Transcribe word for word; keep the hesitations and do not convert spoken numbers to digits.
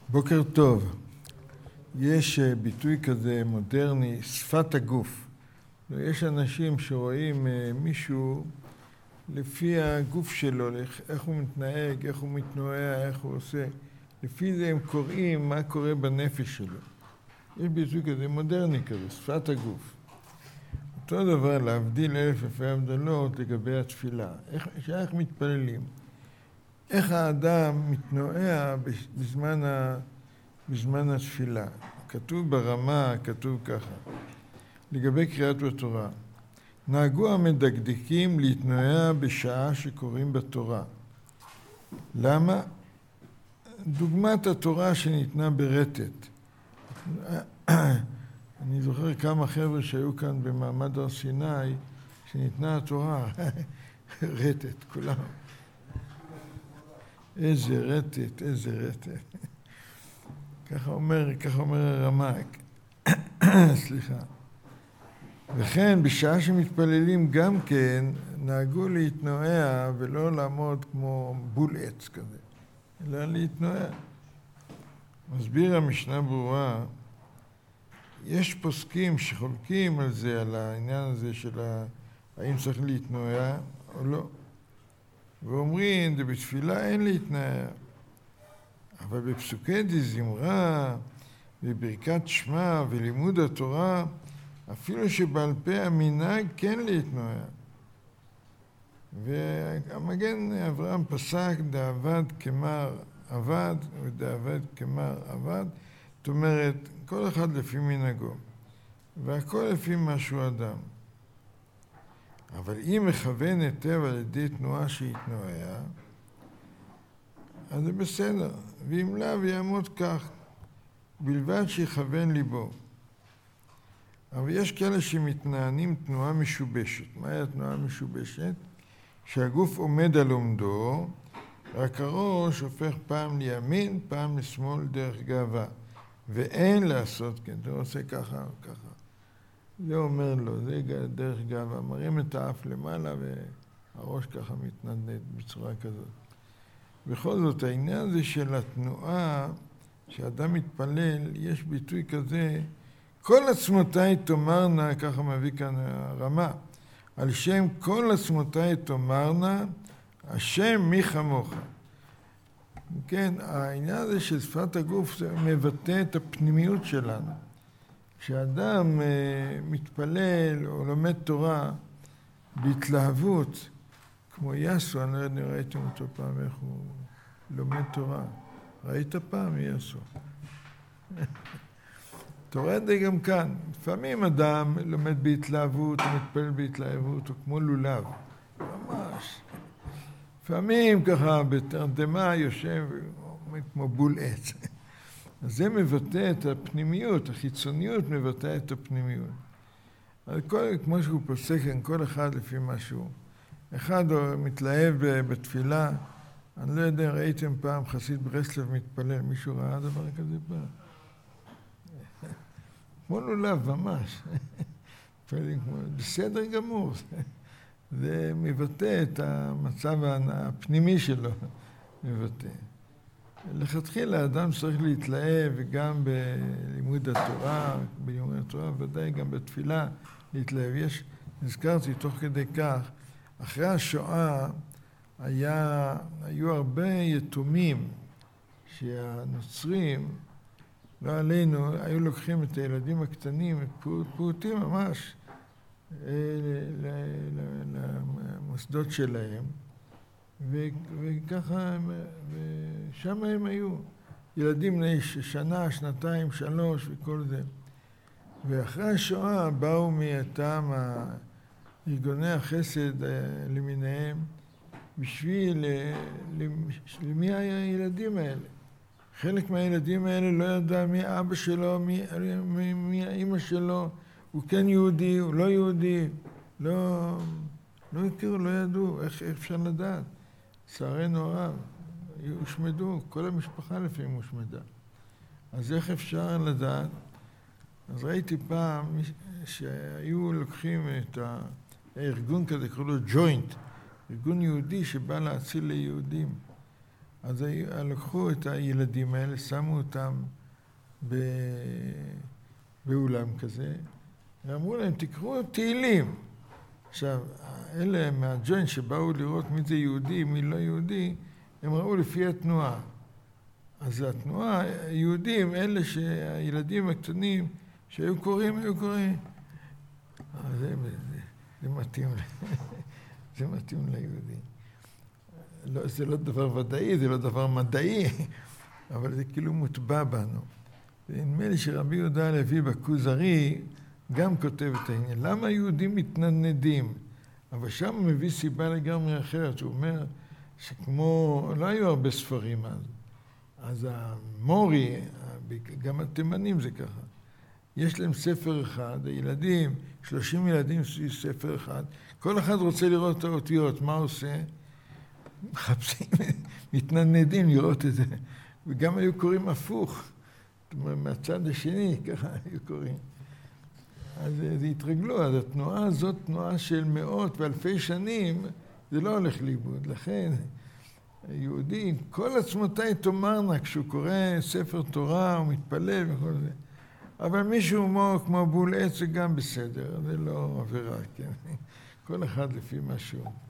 בוקר טוב. יש ביטוי כזה מודרני, שפת הגוף. יש אנשים שרואים מישהו לפי הגוף שלו, איך הוא מתנהג, איך הוא מתנועע, איך הוא עושה. לפי זה הם קוראים מה קורה בנפש שלו. יש ביטוי כזה מודרני כזה, שפת הגוף. אותו דבר להבדיל אלף אלפי הבדלות לגבי התפילה. איך, איך מתפללים? איך האדם מתנועע בזמן, ה, בזמן התפילה? כתוב ברמה, כתוב ככה. לגבי קריאת בתורה. נהגו המדקדקים להתנועע בשעה שקוראים בתורה. למה? דוגמת התורה שניתנה ברטט. אני זוכר כמה חבר'ה שהיו כאן במעמד הר סיני, שניתנה התורה, רטט, כולם. איזה רטט, איזה רטט. ככה אומר, ככה אומר הרמ"ק. סליחה. וכן, בשעה שמתפללים גם כן, נהגו להתנועע ולא לעמוד כמו בול עץ כזה, אלא להתנועע. מסביר המשנה ברורה, יש פוסקים שחולקים על זה, על העניין הזה של האם צריך להתנועע או לא. ואומרים, זה בתפילה אין להתנועע. אבל בפסוקי דזמרה, בברכת שמע ולימוד התורה, אפילו שבעל פה המנהג כן להתנועע. והמגן אברהם פסק דעבד כמר עבד ודעבד כמר עבד. זאת אומרת, כל אחד לפי מנהגו, והכל לפי משהו אדם. אבל אם מכוון היטב על ידי תנועה שהתנועע, אז זה בסדר, ואם לא ויעמוד כך, בלבד שיכוון ליבו. אבל יש כאלה שמתנענים תנועה משובשת. מהי התנועה המשובשת? שהגוף עומד על עומדו, רק הראש הופך פעם לימין, פעם לשמאל דרך גאווה. ואין לעשות כן, אתה עושה ככה או ככה. זה אומר לו, זה דרך גאווה. מרים את האף למעלה והראש ככה מתנדנד בצורה כזאת. בכל זאת, העניין הזה של התנועה, שאדם מתפלל, יש ביטוי כזה, כל עצמותיי תאמרנה, ככה מביא כאן הרמה, על שם כל עצמותיי תאמרנה, השם מי כמוך. כן, העניין הזה של שפת הגוף זה מבטא את הפנימיות שלנו. כשאדם מתפלל או לומד תורה בהתלהבות, כמו יסו, אני לא יודע, ראיתם אותו פעם איך הוא לומד תורה. ראית פעם יסו? אתה רואה את זה גם כאן. לפעמים אדם לומד בהתלהבות, הוא מתפלל בהתלהבות, הוא כמו לולב. ממש. לפעמים ככה בתרדמה יושב כמו בול עץ. אז זה מבטא את הפנימיות, החיצוניות מבטא את הפנימיות. אז כל, כמו שהוא פוסק, כל אחד לפי משהו. אחד מתלהב בתפילה, אני לא יודע, ראיתם פעם חסיד ברסלב מתפלל, מישהו ראה דבר כזה פעם? כמו לולב, ממש. בסדר גמור. זה מבטא את המצב הפנימי שלו, מבטא. לכתחילה, האדם צריך להתלהב, וגם בלימוד התורה, בלימוד התורה, ודאי גם בתפילה להתלהב. יש, נזכרתי תוך כדי כך, אחרי השואה היה, היו הרבה יתומים שהנוצרים, לא עלינו, היו לוקחים את הילדים הקטנים, פעוטים ממש, למוסדות שלהם, וככה, ושם הם היו. ילדים בני שנה, שנתיים, שלוש וכל זה. ואחרי השואה באו מאותם ארגוני החסד למיניהם, בשביל למי הילדים האלה. חלק מהילדים האלה לא ידע מי אבא שלו, מי, מי, מי האמא שלו, הוא כן יהודי, הוא לא יהודי, לא, לא הכירו, לא ידעו, איך אפשר לדעת? צערנו הרב, הושמדו, כל המשפחה לפעמים הושמדה. אז איך אפשר לדעת? אז ראיתי פעם שהיו לוקחים את הארגון כזה, קראו לו ג'וינט, ארגון יהודי שבא להציל ליהודים. אז לקחו את הילדים האלה, שמו אותם באולם כזה, ואמרו להם, תקראו תהילים. עכשיו, אלה מהג'וינט שבאו לראות מי זה יהודי, מי לא יהודי, הם ראו לפי התנועה. אז התנועה, יהודים, אלה שהילדים הקטנים שהיו קוראים, היו קוראים. אז זה, זה, זה מתאים, זה מתאים ליהודים. לא, זה לא דבר ודאי, זה לא דבר מדעי, אבל זה כאילו מוטבע בנו. ונדמה לי שרבי יהודה הלוי בכוזרי גם כותב את העניין. למה יהודים מתנדנדים? אבל שם הוא מביא סיבה לגמרי אחרת. הוא אומר שכמו, לא היו הרבה ספרים אז. אז המורי, גם התימנים זה ככה. יש להם ספר אחד, הילדים, שלושים ילדים סביב ספר אחד. כל אחד רוצה לראות את האותיות. מה עושה? מחפשים, מתנדנדים לראות את זה. וגם היו קוראים הפוך. זאת אומרת, מהצד השני, ככה היו קוראים. אז זה התרגלו, אז התנועה הזאת, תנועה של מאות ואלפי שנים, זה לא הולך לאיבוד. לכן, היהודי, כל עצמותיי תאמרנה, כשהוא קורא ספר תורה, הוא מתפלל וכל זה. אבל מישהו כמו, כמו בול עץ זה גם בסדר, זה לא עבירה, כן? כל אחד לפי משהו.